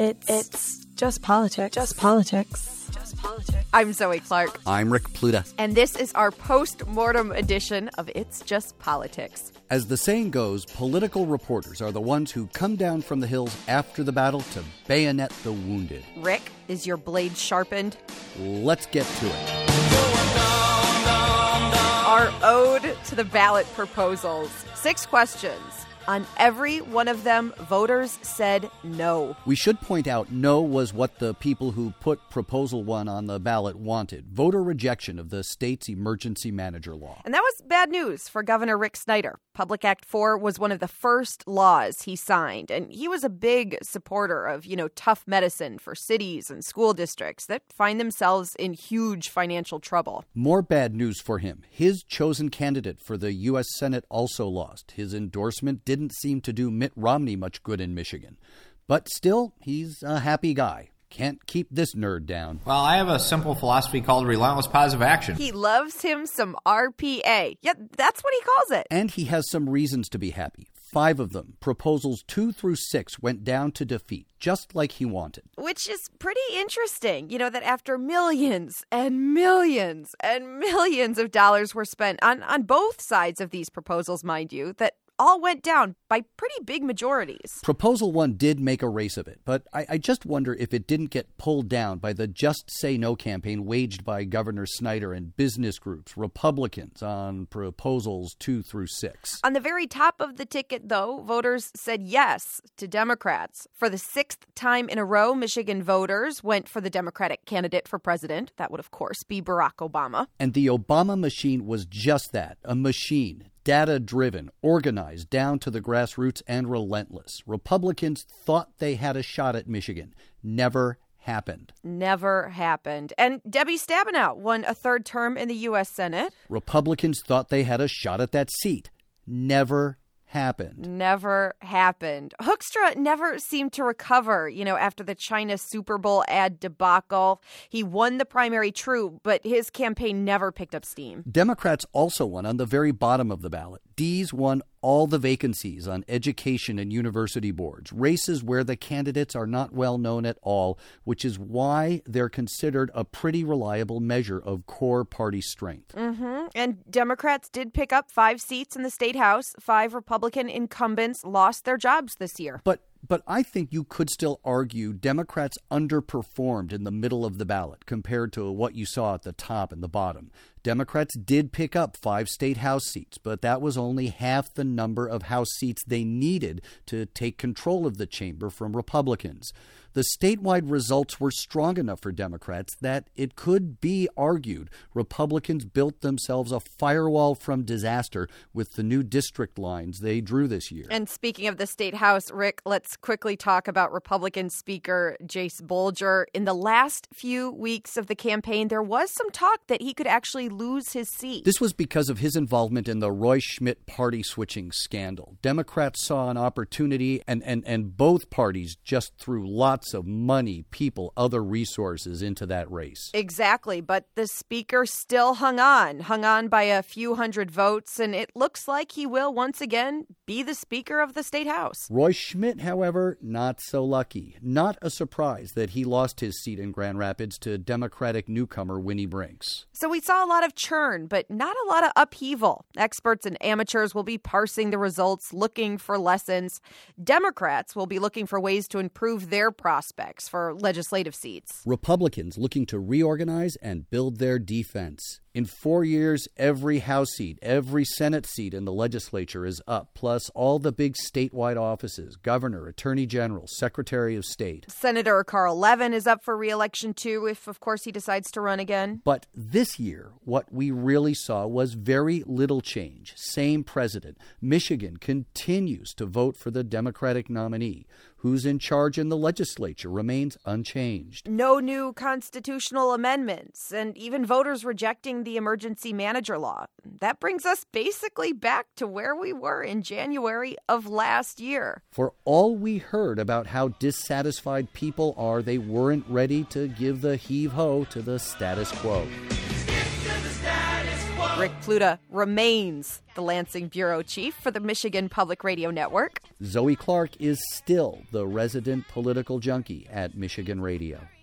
It's just politics. Just politics. Just politics. I'm Zoe Clark. I'm Rick Pluta. And this is our post-mortem edition of It's Just Politics. As the saying goes, political reporters are the ones who come down from the hills after the battle to bayonet the wounded. Rick, is your blade sharpened? Let's get to it. Our ode to the ballot proposals. 6 questions. On every one of them, voters said no. We should point out no was what the people who put Proposal 1 on the ballot wanted. Voter rejection of the state's emergency manager law. And that was bad news for Governor Rick Snyder. Public Act 4 was one of the first laws he signed, and he was a big supporter of, tough medicine for cities and school districts that find themselves in huge financial trouble. More bad news for him. His chosen candidate for the U.S. Senate also lost. His endorsement didn't seem to do Mitt Romney much good in Michigan. But still, he's a happy guy. Can't keep this nerd down. Well, I have a simple philosophy called relentless positive action. He loves him some RPA. Yeah, that's what he calls it. And he has some reasons to be happy. 5 of them, proposals 2 through 6, went down to defeat, just like he wanted. Which is pretty interesting, that after millions and millions and millions of dollars were spent on both sides of these proposals, mind you, that all went down by pretty big majorities. Proposal 1 did make a race of it, but I just wonder if it didn't get pulled down by the Just Say No campaign waged by Governor Snyder and business groups, Republicans, on proposals 2 through 6. On the very top of the ticket, though, voters said yes to Democrats. For the 6th time in a row, Michigan voters went for the Democratic candidate for president. That would, of course, be Barack Obama. And the Obama machine was just that, a machine. Data-driven, organized down to the grassroots, and relentless. Republicans thought they had a shot at Michigan. Never happened. Never happened. And Debbie Stabenow won a 3rd term in the U.S. Senate. Republicans thought they had a shot at that seat. Never happened. Never happened. Hoekstra never seemed to recover, after the China Super Bowl ad debacle. He won the primary, true, but his campaign never picked up steam. Democrats also won on the very bottom of the ballot. D's won all the vacancies on education and university boards, races where the candidates are not well known at all, which is why they're considered a pretty reliable measure of core party strength. And Democrats did pick up 5 seats in the state house. 5 Republican incumbents lost their jobs this year. But I think you could still argue Democrats underperformed in the middle of the ballot compared to what you saw at the top and the bottom. Democrats did pick up 5 state house seats, but that was only half the number of house seats they needed to take control of the chamber from Republicans. The statewide results were strong enough for Democrats that it could be argued Republicans built themselves a firewall from disaster with the new district lines they drew this year. And speaking of the state house, Rick, let's quickly talk about Republican Speaker Jase Bolger. In the last few weeks of the campaign, there was some talk that he could actually lose his seat. This was because of his involvement in the Roy Schmidt party switching scandal. Democrats saw an opportunity, and both parties just threw lots of money, people, other resources into that race. Exactly, but the speaker still hung on by a few hundred votes, and it looks like he will once again be the Speaker of the State House. Roy Schmidt, however, not so lucky. Not a surprise that he lost his seat in Grand Rapids to Democratic newcomer Winnie Brinks. So we saw a lot of churn, but not a lot of upheaval. Experts and amateurs will be parsing the results, looking for lessons. Democrats will be looking for ways to improve their prospects for legislative seats. Republicans looking to reorganize and build their defense. In 4 years, every House seat, every Senate seat in the legislature is up, plus all the big statewide offices, governor, attorney general, secretary of state. Senator Carl Levin is up for re-election too, if, of course, he decides to run again. But this year, what we really saw was very little change. Same president. Michigan continues to vote for the Democratic nominee. Who's in charge in the legislature remains unchanged. No new constitutional amendments, and even voters rejecting the emergency manager law. That brings us basically back to where we were in January of last year. For all we heard about how dissatisfied people are, they weren't ready to give the heave-ho to the status quo. Stick to the status quo. Rick Pluta remains the Lansing bureau chief for the Michigan Public Radio Network. Zoe Clark is still the resident political junkie at Michigan Radio.